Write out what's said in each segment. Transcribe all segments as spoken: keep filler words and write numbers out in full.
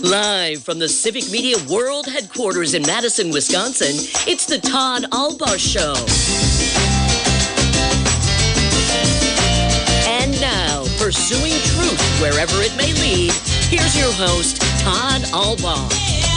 Live from the Civic Media World Headquarters in Madison, Wisconsin, it's the Todd Albaugh Show. And now, pursuing truth wherever it may lead, here's your host, Todd Albaugh.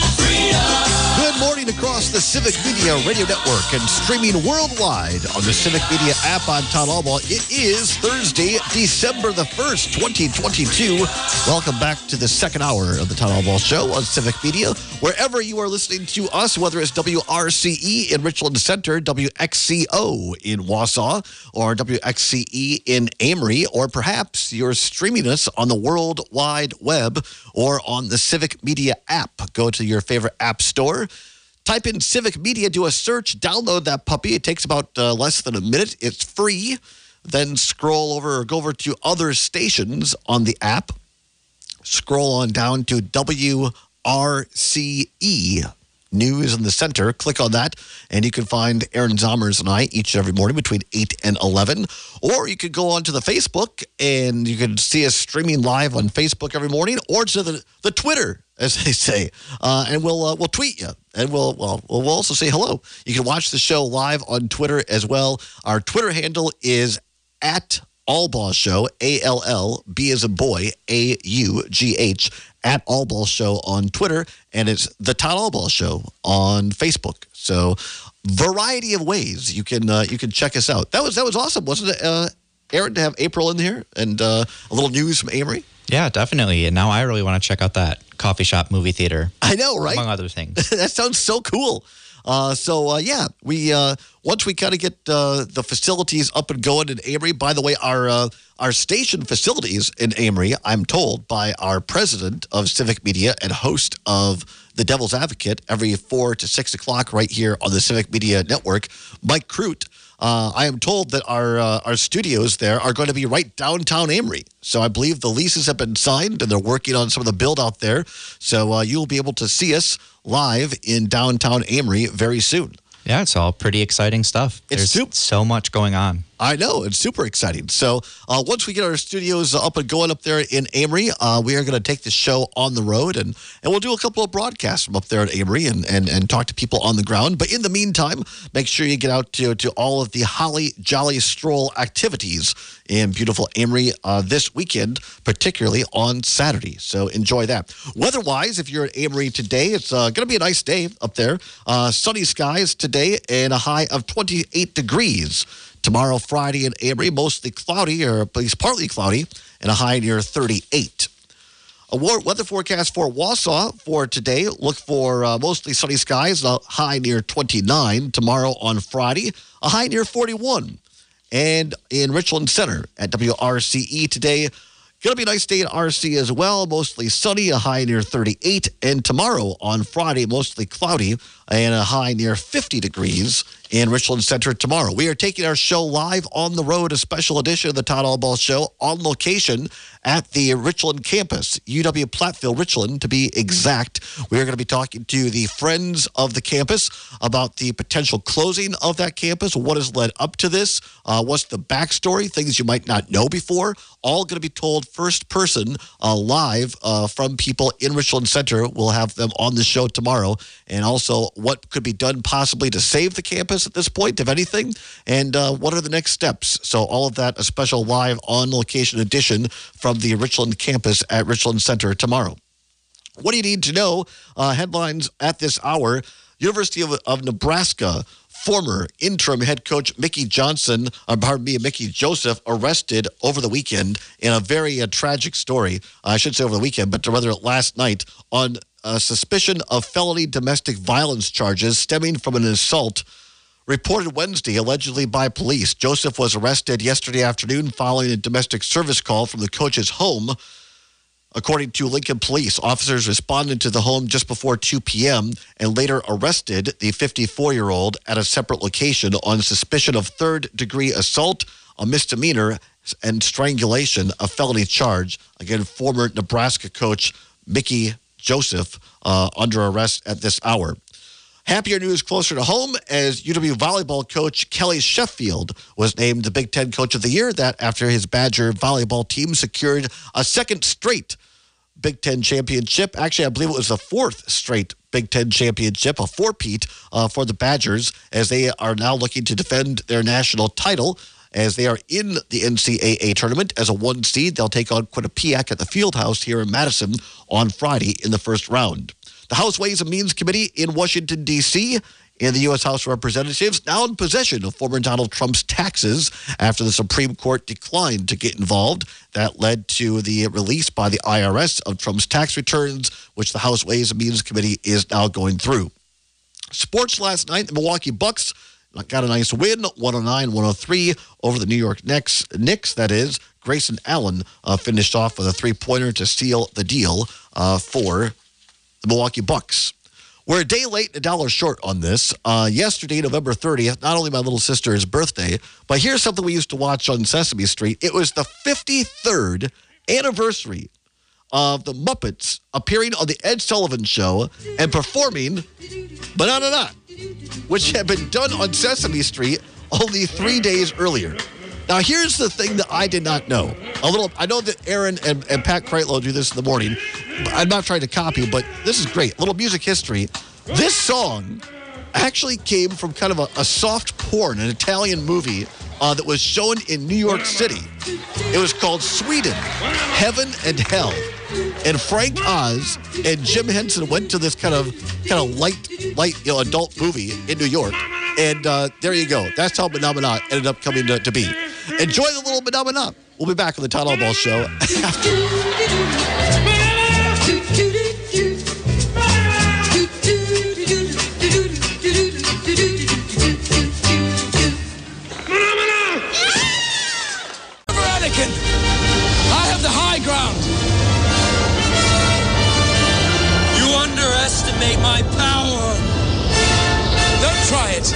Good morning across the Civic Media Radio Network and streaming worldwide on the Civic Media app. I'm Todd Albaugh. It is Thursday, December the first, twenty twenty-two. Welcome back to the second hour of the Todd Albaugh Show on Civic Media. Wherever you are listening to us, whether it's W R C E in Richland Center, W X C O in Wausau, or W X C E in Amory, or perhaps you're streaming us on the World Wide Web or on the Civic Media app. Go to your favorite app store. Type in Civic Media, do a search, download that puppy. It takes about uh, less than a minute. It's free. Then scroll over or go over to other stations on the app. Scroll on down to W R C E News in the center. Click on that, and you can find Aaron Zommers and I each and every morning between eight and eleven. Or you could go onto the Facebook, and you can see us streaming live on Facebook every morning, or to the, the Twitter, as they say, uh, and we'll uh, we'll tweet you, and we'll, well, we'll also say hello. You can watch the show live on Twitter as well. Our Twitter handle is at Albaugh Show, A L L, B as a boy, A U G H, at Albaugh Show on Twitter, and it's the Todd Albaugh Show on Facebook. So, variety of ways you can uh, you can check us out. That was that was awesome, wasn't it, uh, Aaron, to have April in here and uh, a little news from Amory? Yeah, definitely. And now I really want to check out that coffee shop movie theater. I know, right? Among other things. That sounds so cool. Uh, so, uh, yeah, we uh, once we kind of get uh, the facilities up and going in Amory. By the way, our uh, our station facilities in Amory, I'm told by our president of Civic Media and host of The Devil's Advocate every four to six o'clock right here on the Civic Media Network, Mike Crute. Uh, I am told that our uh, our studios there are going to be right downtown Amory. So I believe the leases have been signed and they're working on some of the build out there. So uh, you'll be able to see us live in downtown Amory very soon. Yeah, it's all pretty exciting stuff. It's There's super- so much going on. I know. It's super exciting. So uh, once we get our studios up and going up there in Amory, uh, we are going to take the show on the road, and, and we'll do a couple of broadcasts from up there at Amory and, and, and talk to people on the ground. But in the meantime, make sure you get out to, to all of the Holly Jolly Stroll activities in beautiful Amory uh, this weekend, particularly on Saturday. So enjoy that. Weather-wise, if you're at Amory today, it's uh, going to be a nice day up there. Uh, sunny skies today and a high of twenty-eight degrees. Tomorrow, Friday in Amory, mostly cloudy, or at least partly cloudy, and a high near thirty-eight. A weather forecast for Wausau for today. Look for uh, mostly sunny skies, a high near twenty-nine. Tomorrow on Friday, a high near forty-one. And in Richland Center at W R C E today, going to be a nice day in R C as well. Mostly sunny, a high near thirty-eight. And tomorrow on Friday, mostly cloudy and a high near fifty degrees in Richland Center tomorrow. We are taking our show live on the road, a special edition of the Todd Albaugh Show on location at the Richland campus, U W Platteville, Richland, to be exact. We are going to be talking to the friends of the campus about the potential closing of that campus, what has led up to this, uh, what's the backstory, things you might not know before, all going to be told first person uh, live uh, from people in Richland Center. We'll have them on the show tomorrow, and also what could be done possibly to save the campus at this point, if anything, and uh, what are the next steps. So all of that, a special live on location edition from the Richland campus at Richland Center tomorrow. What do you need to know? Uh, headlines at this hour. University of, of Nebraska former interim head coach Mickey Johnson, uh, pardon me, Mickey Joseph, arrested over the weekend in a very uh, tragic story. I should say over the weekend, but rather last night on a suspicion of felony domestic violence charges stemming from an assault reported Wednesday allegedly by police. Joseph was arrested yesterday afternoon following a domestic service call from the coach's home. According to Lincoln Police, officers responded to the home just before two p.m. and later arrested the fifty-four-year-old at a separate location on suspicion of third-degree assault, a misdemeanor, and strangulation, a felony charge. Again, former Nebraska coach Mickey Joseph uh, under arrest at this hour. Happier news closer to home as U W volleyball coach Kelly Sheffield was named the Big Ten Coach of the Year. That after his Badger volleyball team secured a second straight Big Ten championship. Actually, I believe it was the fourth straight Big Ten championship, a four-peat uh, for the Badgers, as they are now looking to defend their national title. As they are in the N C double A tournament as a one seed, they'll take on Quinnipiac at the Fieldhouse here in Madison on Friday in the first round. The House Ways and Means Committee in Washington, D C, and the U S House of Representatives now in possession of former Donald Trump's taxes after the Supreme Court declined to get involved. That led to the release by the I R S of Trump's tax returns, which the House Ways and Means Committee is now going through. Sports last night, the Milwaukee Bucks got a nice win, one oh nine one oh three over the New York Knicks. Knicks, that is. Grayson Allen uh, finished off with a three-pointer to seal the deal uh, for the Milwaukee Bucks. We're a day late and a dollar short on this. Uh, yesterday, November thirtieth, not only my little sister's birthday, but here's something we used to watch on Sesame Street. It was the fifty-third anniversary of the Muppets appearing on the Ed Sullivan Show and performing Banana, which had been done on Sesame Street only three days earlier. Now, here's the thing that I did not know. A little, I know that Aaron and, and Pat Kreitlow do this in the morning. I'm not trying to copy, but this is great. A little music history. This song actually came from kind of a, a soft porn, an Italian movie uh, that was shown in New York City. It was called Sweden, Heaven and Hell. And Frank Oz and Jim Henson went to this kind of kind of light, light, you know, adult movie in New York. And uh, there you go. That's how Phenomena ended up coming to, to be. Enjoy the little Phenomena. We'll be back on the Todd Allball Show after. I have the high ground. You underestimate my power. Don't try it.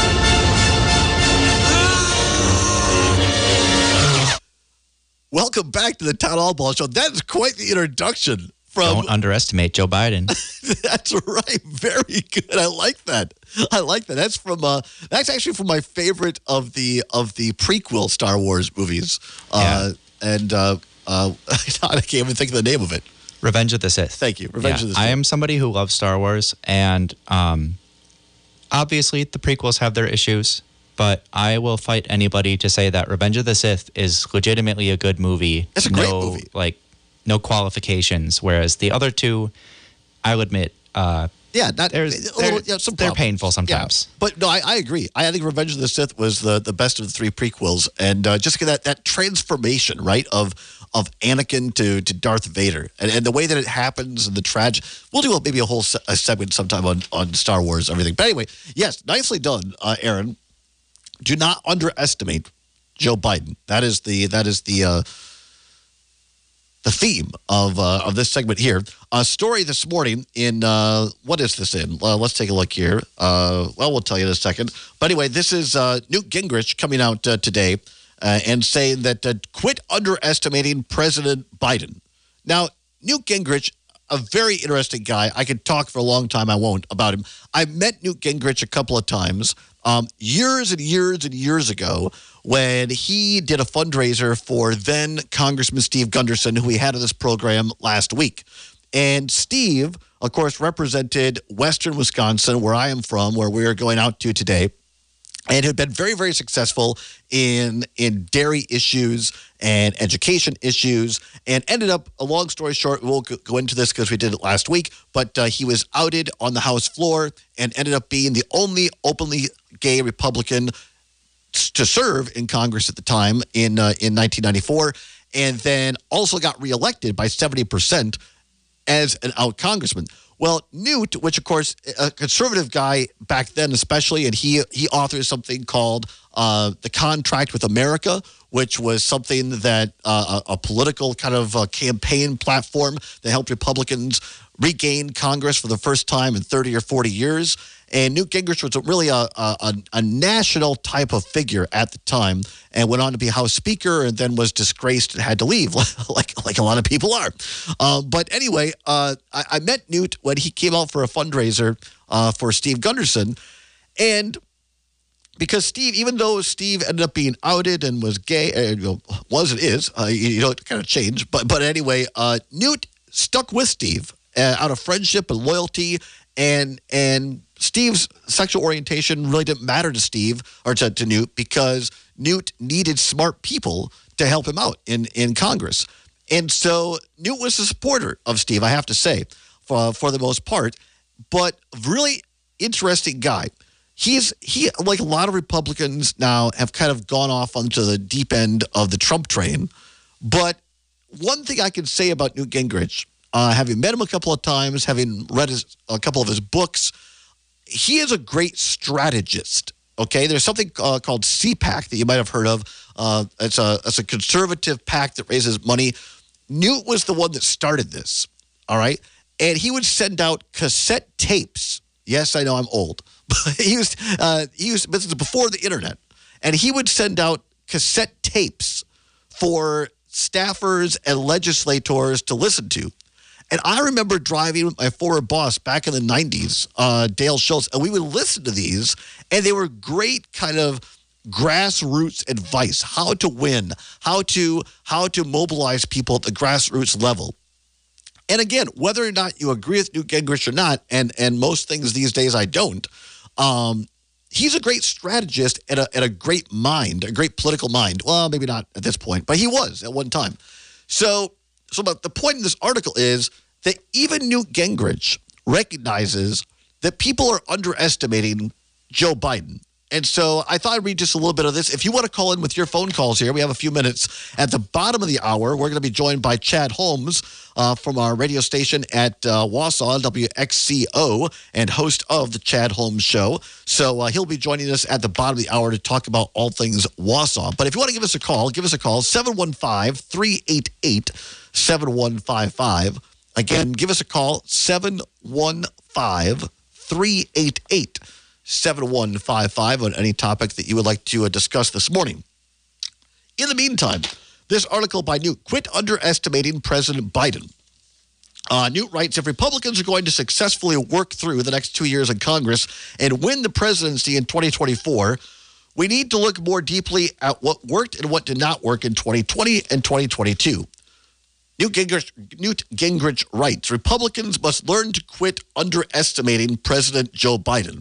Welcome back to the Todd Allball Show. That is quite the introduction. From, Don't underestimate Joe Biden. That's right. Very good. I like that. I like that. That's from uh, that's actually from my favorite of the of the prequel Star Wars movies. Uh, Yeah. And uh, uh, I can't even think of the name of it. Revenge of the Sith. Thank you. Revenge Yeah, of the Sith. I am somebody who loves Star Wars, and um, obviously the prequels have their issues, but I will fight anybody to say that Revenge of the Sith is legitimately a good movie. It's a great no, movie. Like, no qualifications, whereas the other two, I'll admit, uh, Yeah, not, there's, a little, they're, yeah, some they're problems. painful sometimes. Yeah. But no, I, I agree. I, I think Revenge of the Sith was the, the best of the three prequels, and uh, just that that transformation, right, of of Anakin to, to Darth Vader, and, and the way that it happens, and the tragic. We'll do a, maybe a whole se- a segment sometime on on Star Wars, everything. But anyway, yes, nicely done, uh, Aaron. Do not underestimate Joe Biden. That is the that is the. Uh, The theme of uh, of this segment here. A story this morning in, uh, what is this in? Uh, let's take a look here. Uh, well, we'll tell you in a second. But anyway, this is uh, Newt Gingrich coming out uh, today uh, and saying that uh, quit underestimating President Biden. Now, Newt Gingrich, a very interesting guy. I could talk for a long time. I won't about him. I met Newt Gingrich a couple of times um, years and years and years ago when he did a fundraiser for then Congressman Steve Gunderson, who we had on this program last week. And Steve, of course, represented Western Wisconsin, where I am from, where we are going out to today, and had been very, very successful in in dairy issues and education issues, and ended up, a long story short, we won't go into this because we did it last week, but uh, he was outed on the House floor and ended up being the only openly gay Republican to serve in Congress at the time in uh, in nineteen ninety-four, and then also got reelected by seventy percent as an out congressman. Well, Newt, which of course a conservative guy back then especially, and he he authored something called uh, the Contract with America, which was something that uh, a, a political kind of uh, campaign platform that helped Republicans regain Congress for the first time in thirty or forty years. And Newt Gingrich was really a, a, a national type of figure at the time, and went on to be House Speaker, and then was disgraced and had to leave, like like a lot of people are. Uh, but anyway, uh, I, I met Newt when he came out for a fundraiser uh, for Steve Gunderson, and because Steve, even though Steve ended up being outed and was gay, uh, was and is, uh, you know, it kind of changed. But but anyway, uh, Newt stuck with Steve uh, out of friendship and loyalty, and and Steve's sexual orientation really didn't matter to Steve or to, to Newt because Newt needed smart people to help him out in, in Congress. And so Newt was a supporter of Steve, I have to say, for, for the most part, but really interesting guy. He's he like a lot of Republicans now have kind of gone off onto the deep end of the Trump train. But one thing I can say about Newt Gingrich, uh, having met him a couple of times, having read his, a couple of his books, he is a great strategist. Okay, there's something uh, called C PAC that you might have heard of. Uh, it's a it's a conservative PAC that raises money. Newt was the one that started this. All right, and he would send out cassette tapes. Yes, I know I'm old, but he was uh, he was this is before the internet, and he would send out cassette tapes for staffers and legislators to listen to. And I remember driving with my former boss back in the nineties, uh, Dale Schultz, and we would listen to these, and they were great kind of grassroots advice, how to win, how to how to mobilize people at the grassroots level. And again, whether or not you agree with Newt Gingrich or not, and, and most things these days I don't, um, he's a great strategist and a, and a great mind, a great political mind. Well, maybe not at this point, but he was at one time. So... So but the point in this article is that even Newt Gingrich recognizes that people are underestimating Joe Biden. And so I thought I'd read just a little bit of this. If you want to call in with your phone calls here, we have a few minutes. At the bottom of the hour, we're going to be joined by Chad Holmes uh, from our radio station at uh, Wausau, W X C O, and host of the Chad Holmes Show. So uh, he'll be joining us at the bottom of the hour to talk about all things Wausau. But if you want to give us a call, give us a call, seven one five, three eight eight, seven one five five. Again, give us a call, seven one five, three eight eight, seven one five five on any topic that you would like to uh, discuss this morning. In the meantime, this article by Newt, Quit Underestimating President Biden. Uh, Newt writes, if Republicans are going to successfully work through the next two years in Congress and win the presidency in twenty twenty-four, we need to look more deeply at what worked and what did not work in twenty twenty and twenty twenty-two. Newt Gingrich, Newt Gingrich writes, Republicans must learn to quit underestimating President Joe Biden.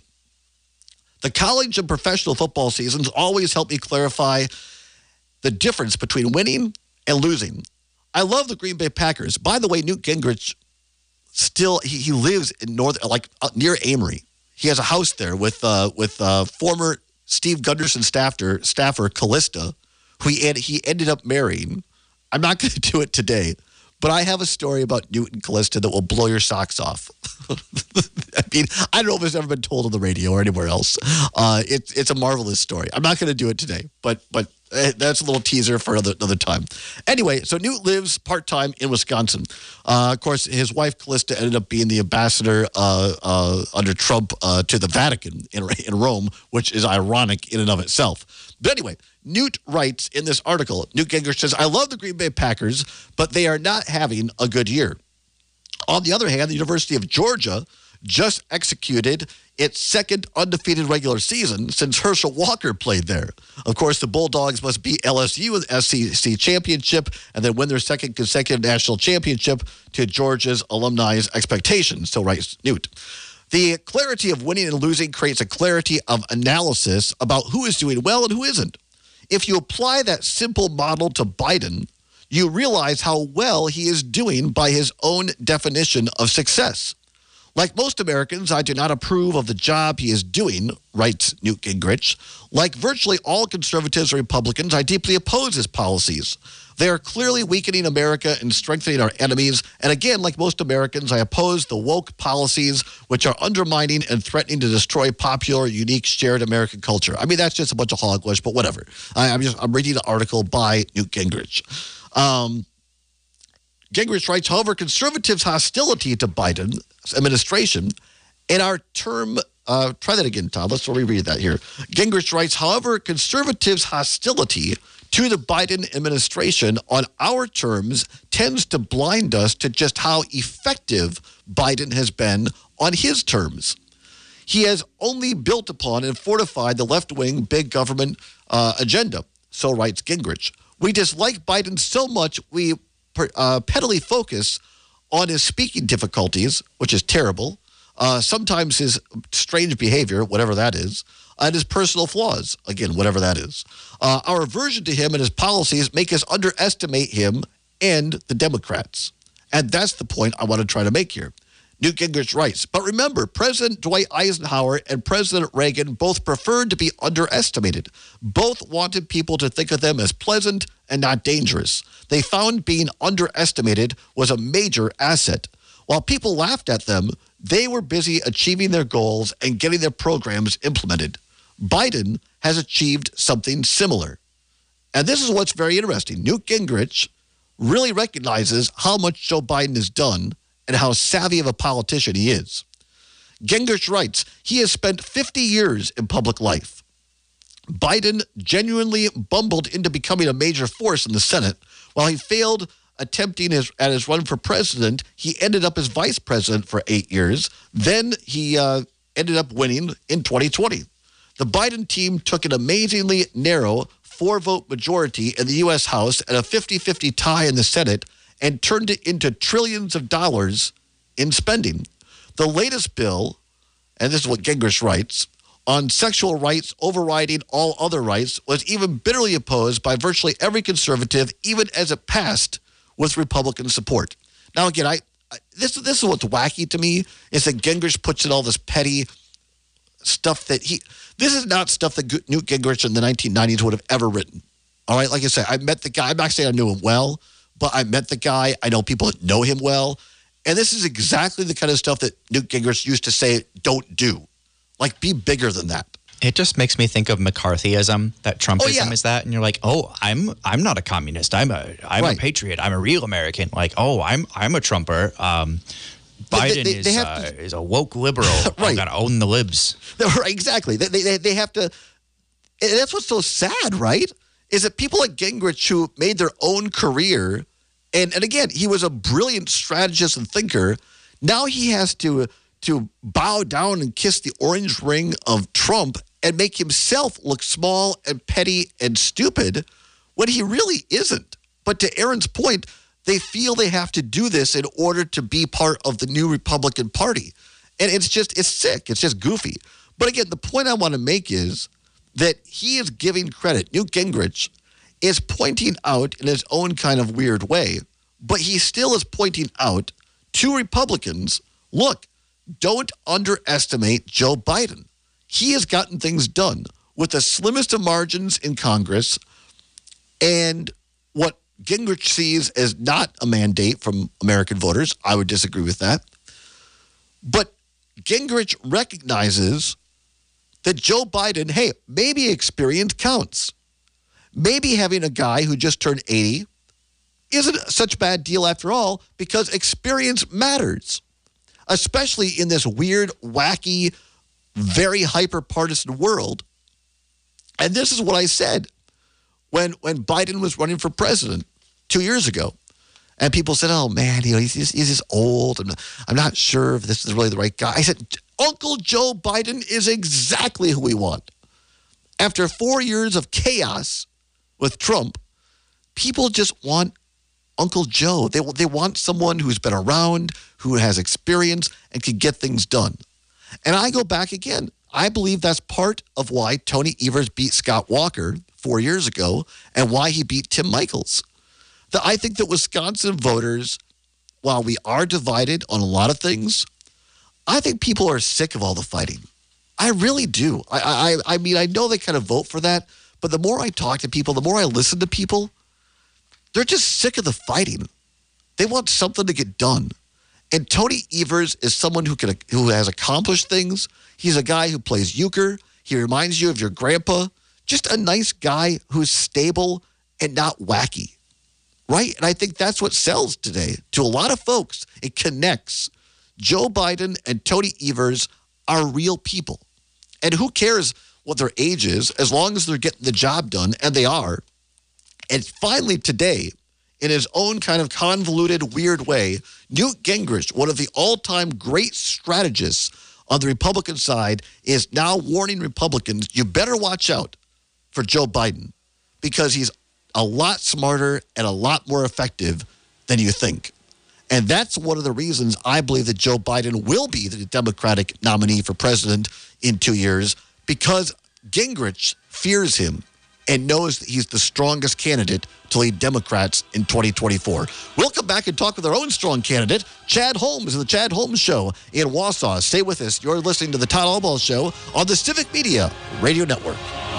The college and professional football seasons always help me clarify the difference between winning and losing. I love the Green Bay Packers. By the way, Newt Gingrich still, he, he lives in north, like uh, near Amory. He has a house there with uh, with uh, former Steve Gunderson staffer, staffer Callista, who he, ed- he ended up marrying. I'm not going to do it today, but I have a story about Newt and Callista that will blow your socks off. I mean, I don't know if it's ever been told on the radio or anywhere else. Uh, it's it's a marvelous story. I'm not going to do it today, but but uh, that's a little teaser for another, another time. Anyway, so Newt lives part-time in Wisconsin. Uh, of course, his wife Callista ended up being the ambassador uh, uh, under Trump uh, to the Vatican in, in Rome, which is ironic in and of itself. But anyway, Newt writes in this article, Newt Gingrich says, I love the Green Bay Packers, but they are not having a good year. On the other hand, the University of Georgia just executed its second undefeated regular season since Herschel Walker played there. Of course, the Bulldogs must beat L S U in the S E C championship and then win their second consecutive national championship to Georgia's alumni's expectations, so writes Newt. The clarity of winning and losing creates a clarity of analysis about who is doing well and who isn't. If you apply that simple model to Biden, you realize how well he is doing by his own definition of success. Like most Americans, I do not approve of the job he is doing, writes Newt Gingrich. Like virtually all conservatives and Republicans, I deeply oppose his policies. They are clearly weakening America and strengthening our enemies. And again, like most Americans, I oppose the woke policies which are undermining and threatening to destroy popular, unique, shared American culture. I mean, that's just a bunch of hogwash, but whatever. I, I'm just I'm reading the article by Newt Gingrich. Um, Gingrich writes, however, conservatives' hostility to Biden's administration and our term, uh, try that again, Todd. Let's reread that here. Gingrich writes, however, conservatives' hostility to the Biden administration on our terms tends to blind us to just how effective Biden has been on his terms. He has only built upon and fortified the left-wing big government uh, agenda, so writes Gingrich. We dislike Biden so much we uh, pettily focus on his speaking difficulties, which is terrible, uh, sometimes his strange behavior, whatever that is, and his personal flaws, again, whatever that is. Uh, our aversion to him and his policies make us underestimate him and the Democrats. And that's the point I want to try to make here. Newt Gingrich writes, but remember, President Dwight Eisenhower and President Reagan both preferred to be underestimated. Both wanted people to think of them as pleasant and not dangerous. They found being underestimated was a major asset. While people laughed at them, they were busy achieving their goals and getting their programs implemented. Biden has achieved something similar. And this is what's very interesting. Newt Gingrich really recognizes how much Joe Biden has done and how savvy of a politician he is. Gingrich writes, he has spent fifty years in public life. Biden genuinely bumbled into becoming a major force in the Senate. While he failed attempting his, at his run for president, he ended up as vice president for eight years. Then he uh, ended up winning in twenty twenty. The Biden team took an amazingly narrow four-vote majority in the U S House and a fifty-fifty tie in the Senate and turned it into trillions of dollars in spending. The latest bill, and this is what Gingrich writes, on sexual rights overriding all other rights was even bitterly opposed by virtually every conservative, even as it passed with Republican support. Now, again, I, I this, this is what's wacky to me, is that Gingrich puts in all this petty stuff that he, this is not stuff that Newt Gingrich in the nineteen nineties would have ever written. All right, like I said, I met the guy, I'm not saying I knew him well, but I met the guy, I know people that know him well, and this is exactly the kind of stuff that Newt Gingrich used to say, don't do. Like, be bigger than that. It just makes me think of McCarthyism, that Trumpism Oh, yeah. is that, and you're like, oh, I'm I'm not a communist. I'm a I'm Right. a patriot. I'm a real American. Like, oh, I'm I'm a Trumper. Um, They- Biden they- they is have uh, to- is a woke liberal. I'm Right. gonna own the libs. Right, exactly. They, they, they have to, and that's what's so sad, right? Is that people like Gingrich who made their own career, and, and again, he was a brilliant strategist and thinker. Now he has to, to bow down and kiss the orange ring of Trump and make himself look small and petty and stupid when he really isn't. But to Aaron's point, they feel they have to do this in order to be part of the new Republican Party. And it's just, it's sick. It's just goofy. But again, the point I want to make is that he is giving credit. Newt Gingrich is pointing out in his own kind of weird way, but he still is pointing out to Republicans, look, don't underestimate Joe Biden. He has gotten things done with the slimmest of margins in Congress, and what Gingrich sees as not a mandate from American voters. I would disagree with that. But Gingrich recognizes that Joe Biden, hey, maybe experience counts. Maybe having a guy who just turned eighty isn't such a bad deal after all, because experience matters, especially in this weird, wacky, very hyper-partisan world. And this is what I said when when Biden was running for president two years ago. And people said, oh, man, you know, he's, he's, he's just old, and I'm not sure if this is really the right guy. I said, Uncle Joe Biden is exactly who we want. After four years of chaos with Trump, people just want Uncle Joe. They, they want someone who's been around, who has experience, and can get things done. And I go back again. I believe that's part of why Tony Evers beat Scott Walker four years ago and why he beat Tim Michels. That I think that Wisconsin voters, while we are divided on a lot of things, I think people are sick of all the fighting. I really do. I, I, I mean, I know they kind of vote for that, but the more I talk to people, the more I listen to people, they're just sick of the fighting. They want something to get done. And Tony Evers is someone who can who has accomplished things. He's a guy who plays euchre. He reminds you of your grandpa. Just a nice guy who's stable and not wacky. Right? And I think that's what sells today to a lot of folks. It connects. Joe Biden and Tony Evers are real people. And who cares what their age is, as long as they're getting the job done, and they are. And finally today, in his own kind of convoluted, weird way, Newt Gingrich, one of the all-time great strategists on the Republican side, is now warning Republicans, you better watch out for Joe Biden, because he's a lot smarter and a lot more effective than you think. And that's one of the reasons I believe that Joe Biden will be the Democratic nominee for president in two years, because Gingrich fears him and knows that he's the strongest candidate to lead Democrats in twenty twenty-four. We'll come back and talk with our own strong candidate, Chad Holmes, of the Chad Holmes Show in Wausau. Stay with us. You're listening to the Todd Albaugh Show on the Civic Media Radio Network.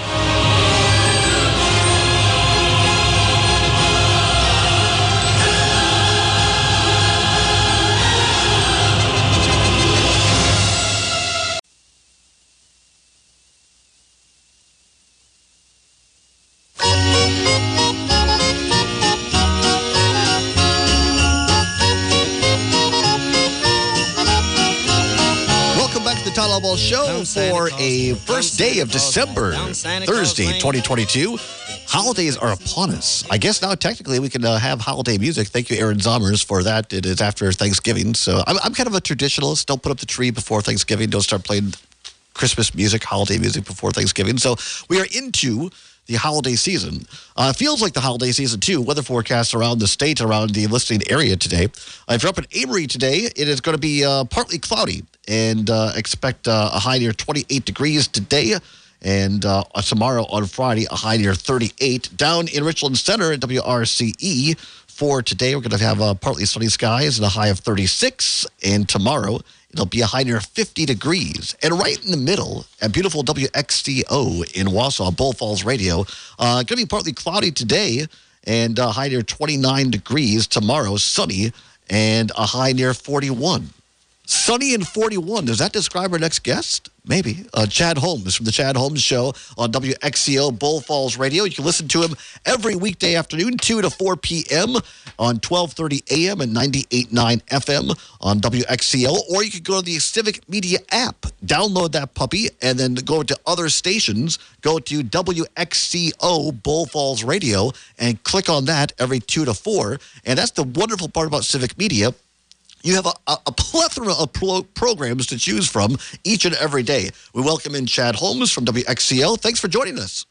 Todd Albaugh Show for a first day of December, Thursday, twenty twenty-two. Holidays are upon us. I guess now technically we can uh, have holiday music. Thank you, Aaron Zommers, for that. It is after Thanksgiving. So I'm, I'm kind of a traditionalist. Don't put up the tree before Thanksgiving. Don't start playing Christmas music, holiday music before Thanksgiving. So we are into the holiday season. Uh, feels like the holiday season, too. Weather forecasts around the state, around the listening area today. Uh, if you're up in Amory today, it is going to be uh, partly cloudy, and uh, expect uh, a high near twenty-eight degrees today, and uh, tomorrow on Friday, a high near thirty-eight. Down in Richland Center at W R C E for today, we're going to have uh, partly sunny skies and a high of thirty-six, and tomorrow it'll be a high near fifty degrees. And right in the middle, at beautiful W X C O in Wausau, Bull Falls Radio, uh, going to be partly cloudy today and a high near twenty-nine degrees. Tomorrow, sunny and a high near forty-one. Sunny and forty-one. Does that describe our next guest? Maybe. Uh, Chad Holmes from the Chad Holmes Show on W X C O Bull Falls Radio. You can listen to him every weekday afternoon, two to four p.m. on twelve thirty a.m. and ninety-eight point nine F M on W X C O. Or you could go to the Civic Media app, download that puppy, and then go to other stations. Go to W X C O Bull Falls Radio and click on that every two to four. And that's the wonderful part about Civic Media. You have a, a, a plethora of pro- programs to choose from each and every day. We welcome in Chad Holmes from W X C O. Thanks for joining us.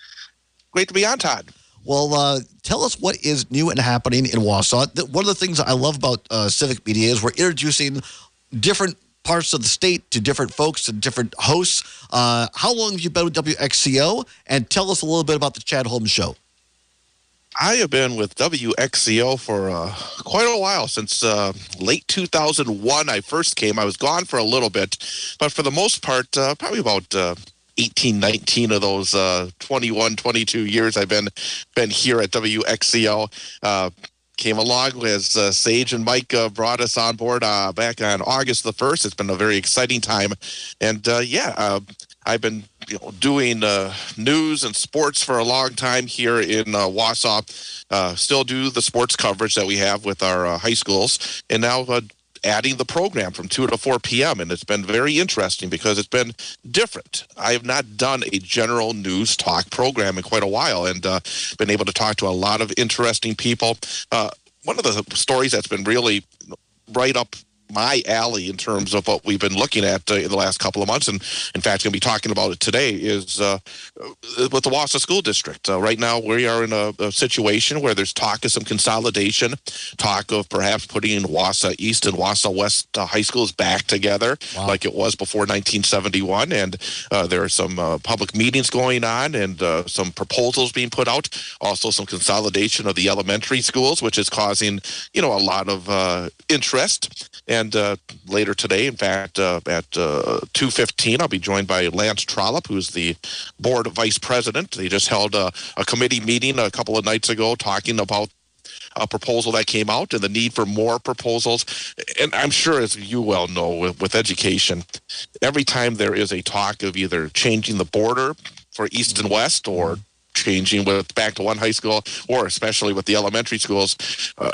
Great to be on, Todd. Well, uh, tell us what is new and happening in Wausau. One of the things I love about uh, Civic Media is we're introducing different parts of the state to different folks and different hosts. Uh, how long have you been with W X C O? And tell us a little bit about the Chad Holmes Show. I have been with W X C O for uh, quite a while, since uh, late two thousand one I first came. I was gone for a little bit, but for the most part, uh, probably about uh, eighteen, nineteen of those uh, twenty-one, twenty-two years I've been been here at W X C O. Uh, came along as uh, Sage and Mike uh, brought us on board uh, back on August the first. It's been a very exciting time. And uh, yeah, uh, I've been you know, doing uh, news and sports for a long time here in uh, Wausau. Uh, still do the sports coverage that we have with our uh, high schools. And now uh, adding the program from two to four p.m. And it's been very interesting because it's been different. I have not done a general news talk program in quite a while, and uh, been able to talk to a lot of interesting people. Uh, one of the stories that's been really right up my alley in terms of what we've been looking at uh, in the last couple of months, and in fact going to be talking about it today, is uh, with the Wausau School District. Uh, right now we are in a, a situation where there's talk of some consolidation, talk of perhaps putting Wausau East and Wausau West uh, high schools back together. Wow. Like it was before nineteen seventy-one, and uh, there are some uh, public meetings going on and uh, some proposals being put out. Also some consolidation of the elementary schools, which is causing you know a lot of uh, interest. And uh, later today, in fact, uh, at uh, two fifteen, I'll be joined by Lance Trollope, who's the board vice president. They just held a, a committee meeting a couple of nights ago talking about a proposal that came out and the need for more proposals. And I'm sure, as you well know, with, with education, every time there is a talk of either changing the border for East and West or changing with back to one high school, or especially with the elementary schools, uh,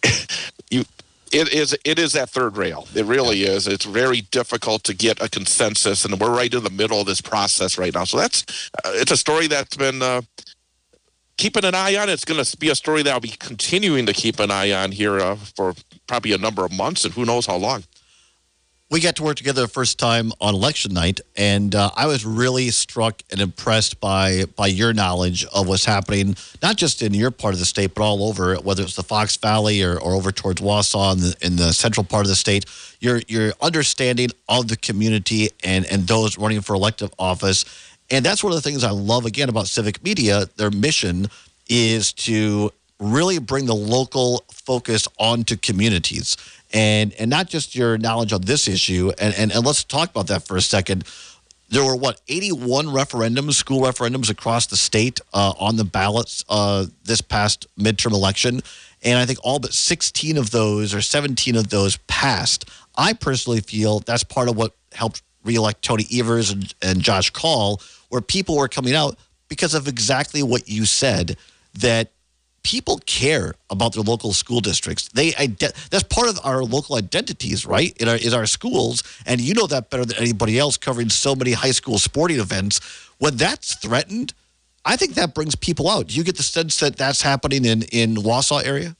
you It is it is that third rail. It really is. It's very difficult to get a consensus, and we're right in the middle of this process right now. So that's uh, it's a story that's been uh, keeping an eye on. It's going to be a story that I'll be continuing to keep an eye on here uh, for probably a number of months, and who knows how long. we got to work together the first time on election night, and uh, I was really struck and impressed by by your knowledge of what's happening, not just in your part of the state, but all over, whether it's the Fox Valley or, or over towards Wausau in the, in the central part of the state. Your your understanding of the community and, and those running for elective office. And that's one of the things I love, again, about Civic Media. Their mission is to really bring the local focus onto communities. And and not just your knowledge on this issue. And, and, and let's talk about that for a second. There were, what, eighty-one referendums, school referendums across the state uh, on the ballots uh, this past midterm election. And I think all but sixteen of those or seventeen of those passed. I personally feel that's part of what helped reelect Tony Evers and, and Josh Kaul, where people were coming out because of exactly what you said, that people care about their local school districts. They That's part of our local identities, right, in our, is our schools. And you know that better than anybody else, covering so many high school sporting events. When that's threatened, I think that brings people out. Do you get the sense that that's happening in, in Wausau area?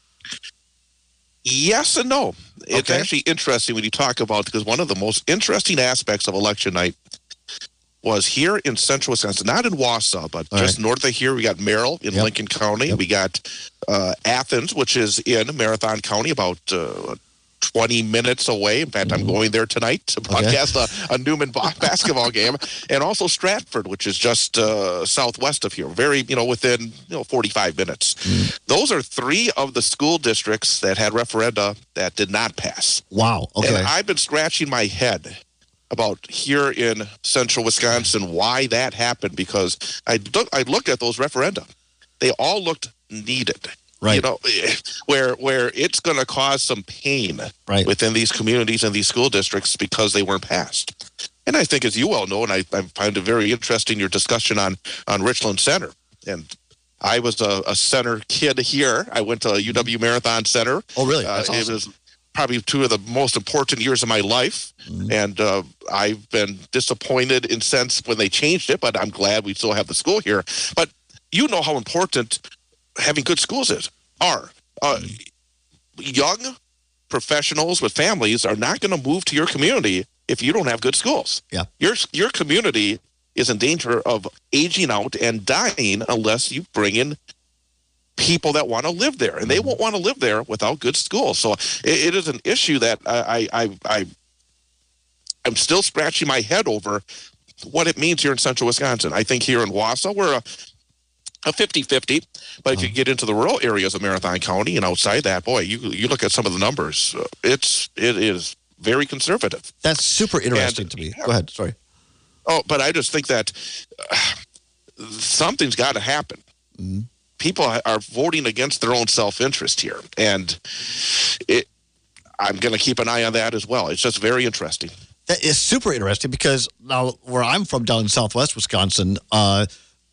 Yes and no. It's Okay. actually interesting when you talk about, because one of the most interesting aspects of election night was here in central Wisconsin, not in Wausau, but All just right. north of here. We got Merrill in Yep. Lincoln County. Yep. We got uh, Athens, which is in Marathon County, about uh, twenty minutes away. In fact, I'm going there tonight to Mm-hmm. Okay. broadcast a, a Newman ba- basketball game. And also Stratford, which is just uh, southwest of here, very, you know, within, you know, forty-five minutes. Mm. Those are three of the school districts that had referenda that did not pass. Wow. Okay. And I've been scratching my head about here in central Wisconsin why that happened, because I look, I looked at those referenda. They all looked needed. Right. You know, where where it's going to cause some pain Right. within these communities and these school districts because they weren't passed. And I think, as you well know, and I, I find it very interesting, your discussion on, on Richland Center. And I was a, a center kid here. I went to U W Marathon Center. Oh, really? Uh, That's It awesome. was probably two of the most important years of my life. Mm-hmm. And uh, I've been disappointed in sense when they changed it, but I'm glad we still have the school here. But you know how important having good schools is, are. Uh, young professionals with families are not going to move to your community if you don't have good schools. Yeah. Your, your community is in danger of aging out and dying unless you bring in people that want to live there, and they won't want to live there without good schools. So it, it is an issue that I, I, I, I, I'm still scratching my head over what it means here in central Wisconsin. I think here in Wausau, we're a, a fifty-fifty, but if you get into the rural areas of Marathon County and outside that, boy, you you look at some of the numbers, uh, it's it is very conservative. That's super interesting And- to me. Go ahead. Sorry. Oh, but I just think that uh, something's got to happen. Mm-hmm. People are voting against their own self-interest here, and it. I'm going to keep an eye on that as well. It's just very interesting. That is super interesting because now where I'm from down in southwest Wisconsin, uh,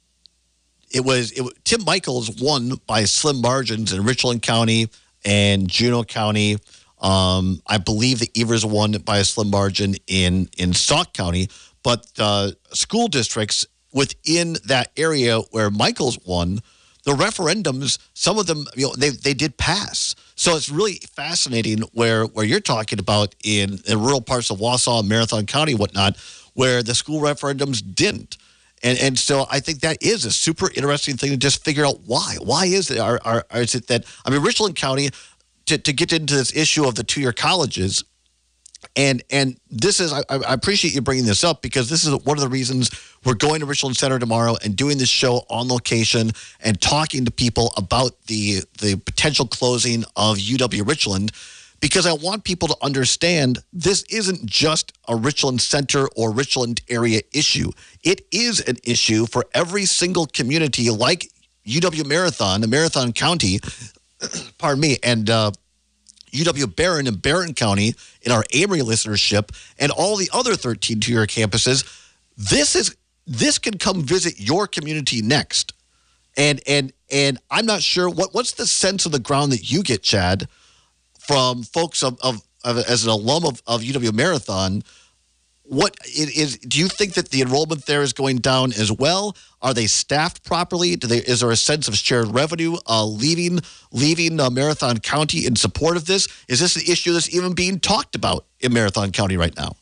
it was it, Tim Michaels won by slim margins in Richland County and Juneau County. Um, I believe that Evers won by a slim margin in, in Sauk County, but uh, school districts within that area where Michaels won, the referendums, some of them, you know, they they did pass. So it's really fascinating where where you're talking about in, in rural parts of Wausau, Marathon County, whatnot, where the school referendums didn't. And and so I think that is a super interesting thing to just figure out why. Why is it? Are, are, are is it that, I mean, Richland County, to, to get into this issue of the two-year colleges, and and this is, I, I appreciate you bringing this up because this is one of the reasons we're going to Richland Center tomorrow and doing this show on location and talking to people about the the potential closing of U W Richland, because I want people to understand this isn't just a Richland Center or Richland area issue. It is an issue for every single community like U W Marathon, the Marathon County, pardon me, and uh, U W Barron and Barron County in our Amory listenership and all the other thirteen two-year campuses. This is this can come visit your community next. And and and I'm not sure what what's the sense of the ground that you get, Chad, from folks of, of, of as an alum of, of U W Marathon. what it is? Do you think that the enrollment there is going down as well? Are they staffed properly? Do they? Is there a sense of shared revenue uh, leaving leaving uh, Marathon County in support of this? Is this an issue that's even being talked about in Marathon County right now?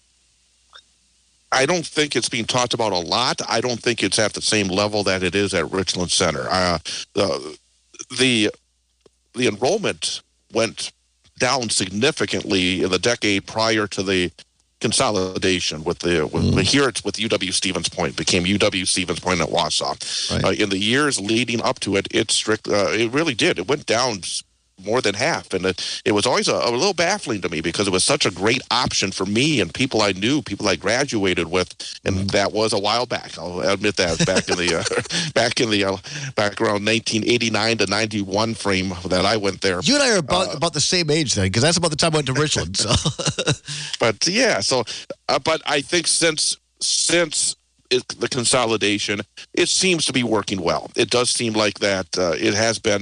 I don't think it's being talked about a lot. I don't think it's at the same level that it is at Richland Center. Uh, the the the enrollment went down significantly in the decade prior to the consolidation with the with, mm. here it's with U W Stevens Point, became U W Stevens Point at Wausau. Right. Uh, in the years leading up to it, it strict uh, it really did. It went down more than half, and it, it was always a, a little baffling to me because it was such a great option for me and people I knew, people I graduated with, and mm. that was a while back. I'll admit that back in the uh, back in the uh, back around nineteen eighty-nine to ninety-one frame that I went there. You and I are about uh, about the same age then, because that's about the time I went to Richland. So, but yeah, so uh, but I think since since. It, the consolidation, it seems to be working well. It does seem like that uh, it has been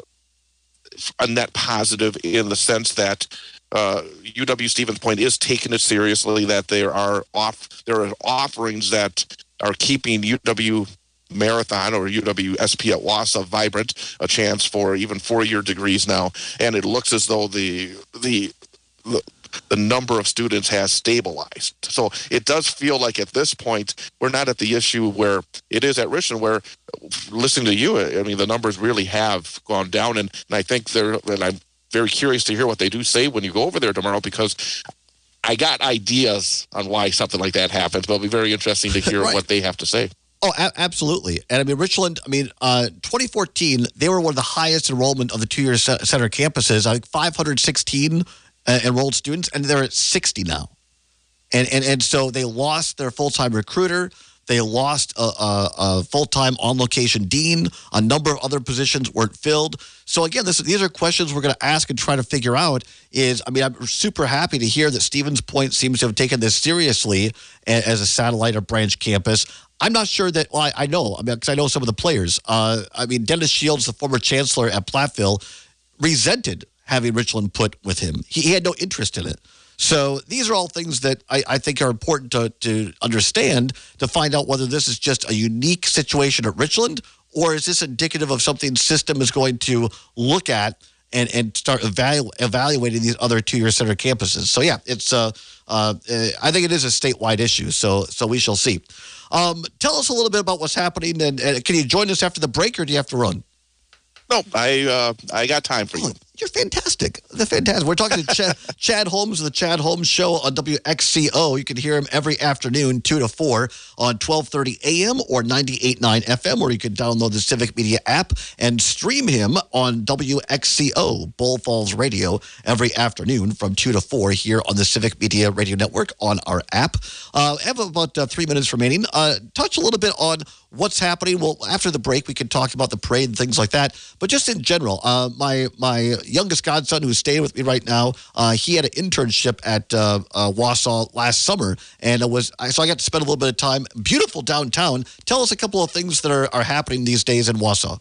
a net positive in the sense that uh, U W Stevens Point is taking it seriously, that there are off there are offerings that are keeping U W Marathon or U W S P at Wausau vibrant, a chance for even four-year degrees now, and it looks as though the the, the the number of students has stabilized. So it does feel like at this point, we're not at the issue where it is at Richland, where listening to you, I mean, the numbers really have gone down. And, and I think they're, and I'm very curious to hear what they do say when you go over there tomorrow, because I got ideas on why something like that happens, but it'll be very interesting to hear right. what they have to say. Oh, a- absolutely. And I mean, Richland, I mean, uh, twenty fourteen, they were one of the highest enrollment of the two-year center campuses. I think five hundred sixteen Uh, enrolled students, and they're at sixty now. And and and so they lost their full-time recruiter. They lost a, a, a full-time on-location dean. A number of other positions weren't filled. So again, this, these are questions we're going to ask and try to figure out. Is I mean, I'm super happy to hear that Stevens Point seems to have taken this seriously as a satellite or branch campus. I'm not sure that, well, I, I know, I mean, because I know some of the players. Uh, I mean, Dennis Shields, the former chancellor at Platteville, resented having Richland put with him. He, he had no interest in it. So these are all things that I, I think are important to, to understand to find out whether this is just a unique situation at Richland, or is this indicative of something system is going to look at and, and start evalu- evaluating these other two-year center campuses. So yeah, it's uh, uh, I think it is a statewide issue. So so we shall see. Um, tell us a little bit about what's happening, and, and can you join us after the break, or do you have to run? No, I uh, I got time for you. You're fantastic. The fantastic. We're talking to Chad, Chad Holmes of the Chad Holmes Show on W X C O. You can hear him every afternoon, two to four, on twelve thirty A M or ninety-eight point nine F M, or you can download the Civic Media app and stream him on W X C O, Bull Falls Radio, every afternoon from two to four here on the Civic Media Radio Network on our app. Uh, I have about uh, three minutes remaining. Uh, touch a little bit on what's happening. Well, after the break, we can talk about the parade and things like that. But just in general, uh, my my youngest godson, who's staying with me right now, uh, he had an internship at uh, uh, Wausau last summer, and it was so I got to spend a little bit of time. Beautiful downtown. Tell us a couple of things that are, are happening these days in Wausau.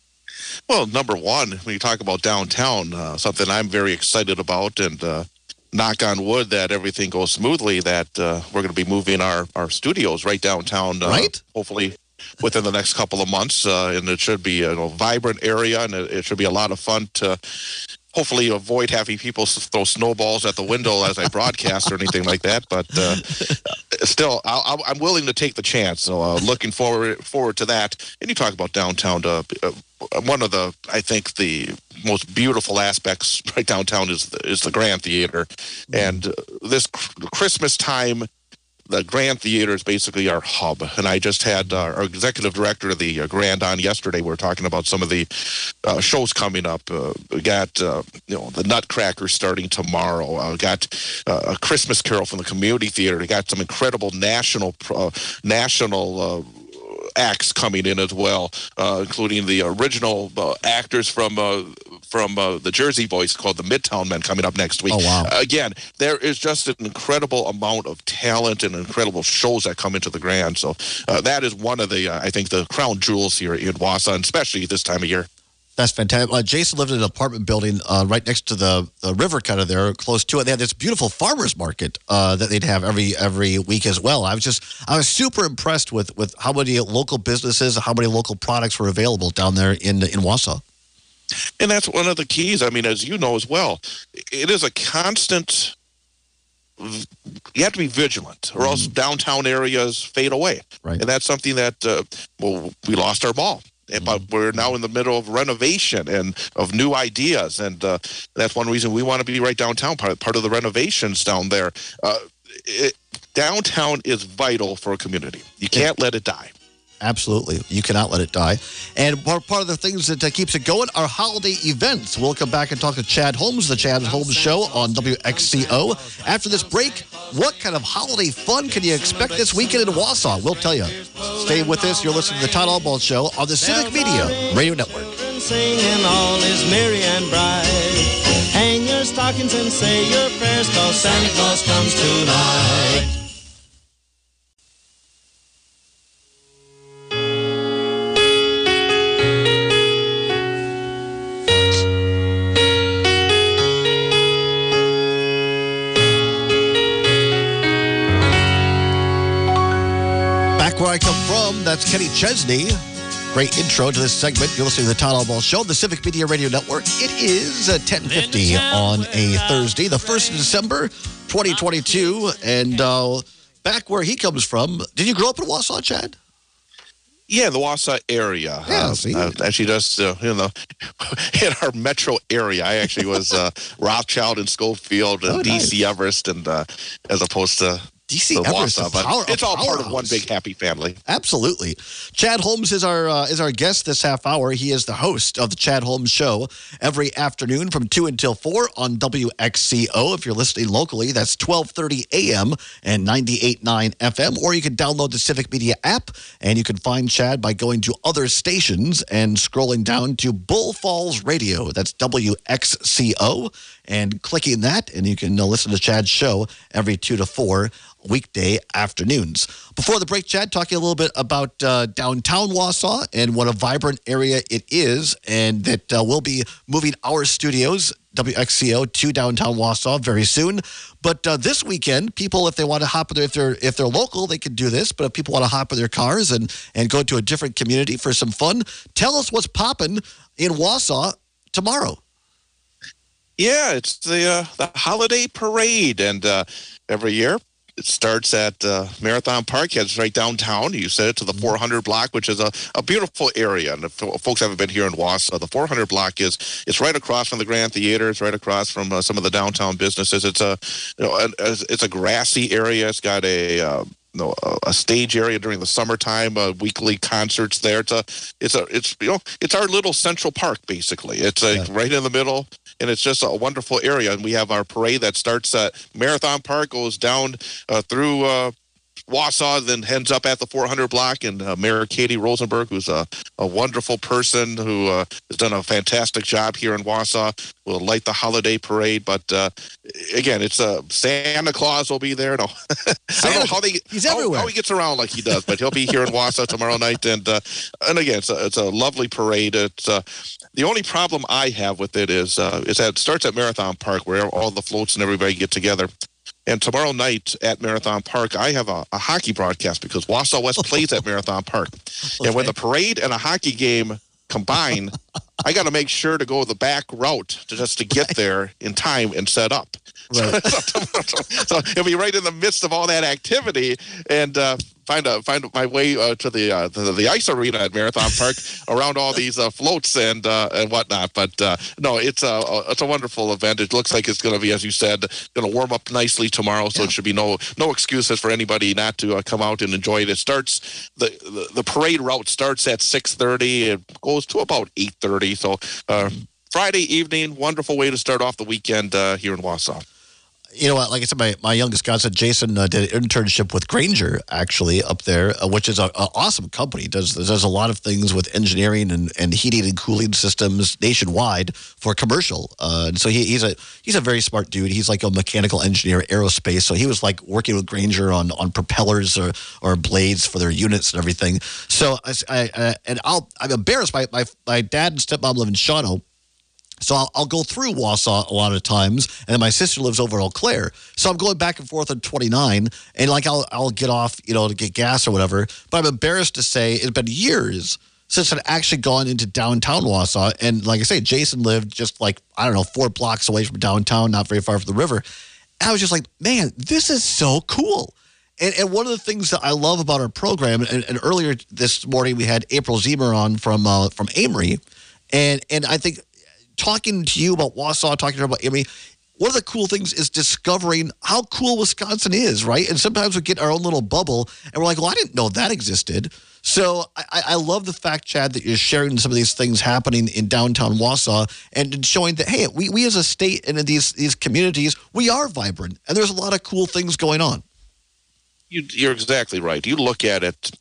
Well, number one, when you talk about downtown, uh, something I'm very excited about, and uh, knock on wood that everything goes smoothly, that uh, we're going to be moving our, our studios right downtown, uh, right? Hopefully within the next couple of months, uh, and it should be a you know, vibrant area, and it, it should be a lot of fun to hopefully avoid having people throw snowballs at the window as I broadcast or anything like that. But uh, still, I'll, I'm willing to take the chance. So uh, looking forward forward to that. And you talk about downtown. Uh, one of the, I think, the most beautiful aspects right downtown is the, is the Grand Theater. And uh, this Christmas time, the Grand Theater is basically our hub, and I just had uh, our executive director of the uh, Grand on yesterday. We were talking about some of the uh, shows coming up. Uh, we got uh, you know the Nutcracker starting tomorrow. Uh, we got uh, a Christmas Carol from the Community Theater. We got some incredible national uh, national. Uh, acts coming in as well, uh, including the original uh, actors from uh, from uh, the Jersey Boys called the Midtown Men coming up next week. Oh, wow. Uh, again, there is just an incredible amount of talent and incredible shows that come into the Grand. So uh, that is one of the, uh, I think, the crown jewels here in Wausau, and especially this time of year. That's fantastic. Uh, Jason lived in an apartment building uh, right next to the, the river, kind of there, close to it. They had this beautiful farmers market uh, that they'd have every every week as well. I was just, I was super impressed with with how many local businesses, how many local products were available down there in in Wausau. And that's one of the keys. I mean, as you know as well, it is a constant. You have to be vigilant, or else downtown areas fade away. Right. And that's something that uh, well, we lost our ball. But we're now in the middle of renovation and of new ideas, and uh, that's one reason we want to be right downtown. Part part of the renovations down there. Uh, it, downtown is vital for a community. You can't let it die. Absolutely. You cannot let it die. And part, part of the things that uh, keeps it going are holiday events. We'll come back and talk to Chad Holmes, the Chad Holmes Show on W X C O. After this break, what kind of holiday fun can you expect this weekend in Wausau? We'll tell you. Stay with us. You're listening to the Todd Albaugh Show on the Civic Media Radio Network. Singing all is merry and bright. Hang your stockings and say your prayers, 'cause Santa Claus comes tonight. Where I come from, that's Kenny Chesney. Great intro to this segment. You're listening to the Todd Albaugh Show, the Civic Media Radio Network. It is uh, ten fifty on a Thursday, the first of December, twenty twenty-two. And uh, back where he comes from, did you grow up in Wausau, Chad? Yeah, the Wausau area. Yeah, uh, see? uh, actually, just uh, you know, in our metro area, I actually was uh, Rothschild and Schofield and Oh, D C nice. Everest, and uh, as opposed to D C the Everest, Wausau, a but power- a it's all part of one powerhouse. big happy family. Absolutely. Chad Holmes is our uh, is our guest this half hour. He is the host of the Chad Holmes Show every afternoon from two until four on W X C O. If you're listening locally, that's twelve thirty a.m. and ninety-eight point nine F M. Or you can download the Civic Media app, and you can find Chad by going to other stations and scrolling down to Bull Falls Radio. That's W X C O. And clicking that, and you can uh, listen to Chad's show every two to four weekday afternoons. Before the break, Chad, talking a little bit about uh, downtown Wausau and what a vibrant area it is, and that uh, we'll be moving our studios, W X C O, to downtown Wausau very soon. But uh, this weekend, people, if they want to hop in there, if they're if they're local, they can do this. But if people want to hop in their cars and and go to a different community for some fun, tell us what's popping in Wausau tomorrow. Yeah, it's the uh, the holiday parade, and uh, every year it starts at uh, Marathon Park. It's right downtown. You said it to the four hundred block, which is a, a beautiful area. And if folks haven't been here in Wausau, the four hundred block is it's right across from the Grand Theater. It's right across from uh, some of the downtown businesses. It's a you know a, it's a grassy area. It's got a uh, No, a stage area during the summertime, uh, weekly concerts there. It's a, it's a, it's you know, it's our little Central Park basically. It's like Yeah. right in the middle, and it's just a wonderful area. And we have our parade that starts at Marathon Park, goes down uh, through uh, Wausau, then ends up at the four hundred block. And uh, Mayor Katie Rosenberg, who's a, a wonderful person who uh, has done a fantastic job here in Wausau, will light the holiday parade. But uh, again, it's uh, Santa Claus will be there. No, I don't know how they He's how, everywhere. how he gets around like he does, but he'll be here in Wausau tomorrow night. And uh, and again, it's a, it's a lovely parade. It's uh, the only problem I have with it is uh, is that it starts at Marathon Park, where all the floats and everybody get together. And tomorrow night at Marathon Park, I have a, a hockey broadcast because Wausau West plays at Marathon Park. And when the parade and a hockey game combine, I got to make sure to go the back route to just to get there in time and set up. Right. so, so, so it'll be right in the midst of all that activity, and uh, find a find my way uh, to the, uh, the the ice arena at Marathon Park around all these uh, floats and uh, and whatnot. But uh, no, it's a it's a wonderful event. It looks like it's going to be, as you said, going to warm up nicely tomorrow. So Yeah. it should be no no excuses for anybody not to uh, come out and enjoy it. It starts the the, the parade route starts at six thirty. It goes to about eight thirty. So uh, Friday evening, wonderful way to start off the weekend uh, here in Wausau. you know what? Like I said, my, my youngest godson, Jason, uh, did an internship with Grainger, actually, up there, uh, which is an awesome company. Does does a lot of things with engineering and, and heating and cooling systems nationwide for commercial. Uh, and so he, he's a he's a very smart dude. He's like a mechanical engineer, aerospace. So he was like working with Grainger on, on propellers or, or blades for their units and everything. So I, I, I and I'll I'm embarrassed. My my my dad and stepmom live in Shawano. So I'll, I'll go through Wausau a lot of times, and then my sister lives over in Eau Claire. So I'm going back and forth on twenty-nine, and like I'll I'll get off, you know, to get gas or whatever. But I'm embarrassed to say it's been years since I've actually gone into downtown Wausau. And like I say, Jason lived just like, I don't know, four blocks away from downtown, not very far from the river. And I was just like, man, this is so cool. And, and one of the things that I love about our program, and, and earlier this morning we had April Zemer on from uh, from Amory, and and I think. Talking to you about Wausau, talking to her about Amory, one of the cool things is discovering how cool Wisconsin is, right? And sometimes we get our own little bubble, and we're like, well, I didn't know that existed. So I, I love the fact, Chad, that you're sharing some of these things happening in downtown Wausau and showing that, hey, we, we as a state and in these, these communities, we are vibrant, and there's a lot of cool things going on. You, you're exactly right. You look at it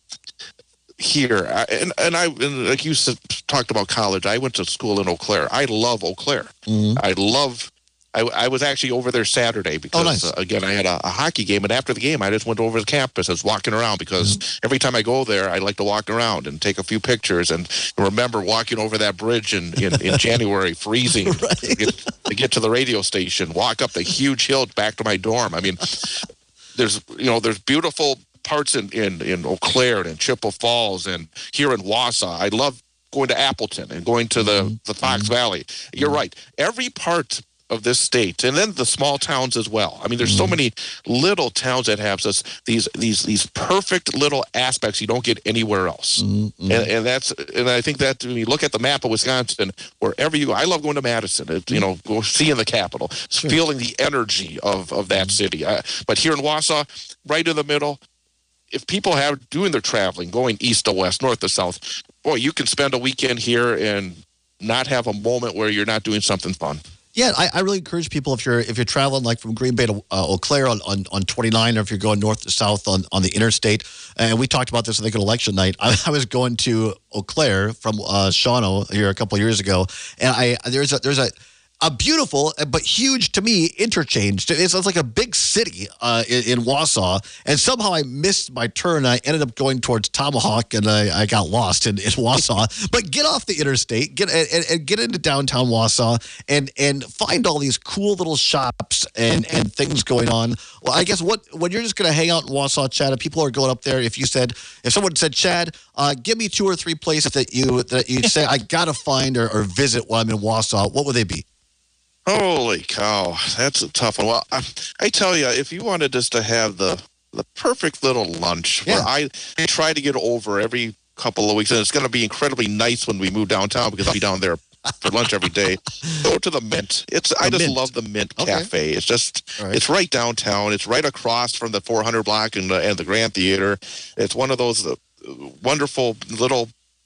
here, and and I and like you said, talked about college. I went to school in Eau Claire. I love Eau Claire. Mm-hmm. I love. I, I was actually over there Saturday because, oh, nice. uh, again, I had a, a hockey game, and after the game, I just went over to the campus. I was walking around because mm-hmm. every time I go there, I like to walk around and take a few pictures and remember walking over that bridge in, in, in January, freezing right. to, get, to get to the radio station, walk up the huge hill back to my dorm. I mean, there's you know there's beautiful parts in, in, in Eau Claire and in Chippewa Falls and here in Wausau. I love going to Appleton and going to the, mm-hmm. the Fox mm-hmm. Valley. You're mm-hmm. right. Every part of this state, and then the small towns as well. I mean, there's mm-hmm. so many little towns that have this, these these these perfect little aspects you don't get anywhere else. Mm-hmm. And, and that's and I think that when you look at the map of Wisconsin, wherever you go, I love going to Madison. It, you know, go seeing the capital, sure. feeling the energy of of that mm-hmm. city. I, but here in Wausau, right in the middle. If people have doing their traveling, going east to west, north to south, boy, you can spend a weekend here and not have a moment where you're not doing something fun. Yeah, I, I really encourage people if you're if you're traveling like from Green Bay to uh, Eau Claire on, on, on twenty-nine, or if you're going north to south on, on the interstate. And we talked about this I think on election night. I, I was going to Eau Claire from uh, Shawano here a couple of years ago, and I there's a there's a. A beautiful but huge to me interchange. It's, it's like a big city uh, in, in Wausau, and somehow I missed my turn. I ended up going towards Tomahawk, and I, I got lost in, in Wausau. But get off the interstate, get and, and get into downtown Wausau, and and find all these cool little shops and, and things going on. Well, I guess what when you're just going to hang out in Wausau, Chad, and people are going up there. If you said, if someone said, Chad, uh, give me two or three places that you that you say I got to find or, or visit while I'm in Wausau, what would they be? Holy cow, that's a tough one. Well, I, I tell you, if you wanted just to have the the perfect little lunch, yeah. where I, I try to get over every couple of weeks, and it's going to be incredibly nice when we move downtown because I'll be down there for lunch every day. Go to the Mint. It's the I just Mint. love the Mint okay. Cafe. It's just right. it's right downtown. It's right across from the four hundred block and the, and the Grand Theater. It's one of those uh, wonderful little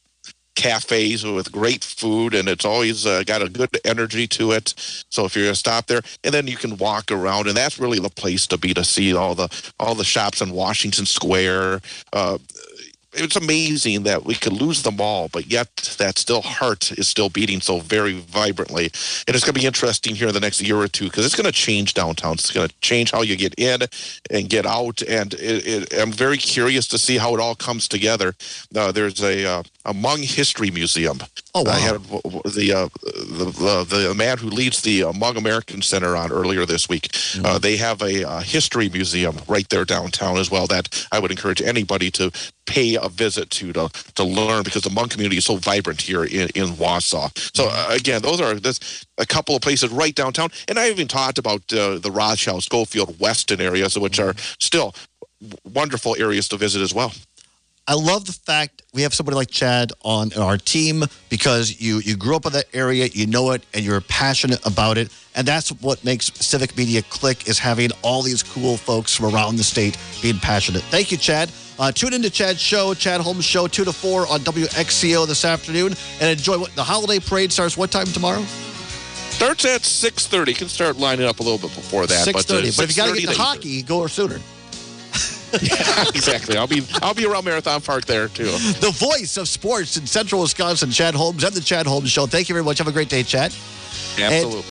cafes with great food, and it's always uh, got a good energy to it. So if you're gonna stop there, and then you can walk around, and that's really the place to be to see all the all the shops in Washington Square. Uh, it's amazing that we could lose them all, but yet that still heart is still beating so very vibrantly. And it's going to be interesting here in the next year or two because it's going to change downtown. It's going to change how you get in and get out. And it, it, I'm very curious to see how it all comes together. Uh, there's a, uh, a Hmong History Museum. Oh, wow. I had the, uh, the, the the man who leads the Hmong American Center on earlier this week. Mm-hmm. Uh, they have a, a history museum right there downtown as well that I would encourage anybody to pay a visit to to, to learn because the Hmong community is so vibrant here in, in Wausau. So, uh, again, those are this, a couple of places right downtown. And I even talked about uh, the Rothschild, Schofield, Weston areas, which are still wonderful areas to visit as well. I love the fact we have somebody like Chad on our team because you, you grew up in that area, you know it, and you're passionate about it. And that's what makes Civic Media click, is having all these cool folks from around the state being passionate. Thank you, Chad. Uh, tune into Chad's show, Chad Holmes Show, two to four on W X C O this afternoon. And enjoy what the holiday parade starts what time tomorrow? Starts at six thirty. You can start lining up a little bit before that. six thirty. But, uh, but if you got to get to six thirty, hockey, go sooner. Yeah, exactly. I'll be I'll be around Marathon Park there too. The voice of sports in Central Wisconsin, Chad Holmes, and the Chad Holmes Show. Thank you very much. Have a great day, Chad. Absolutely. And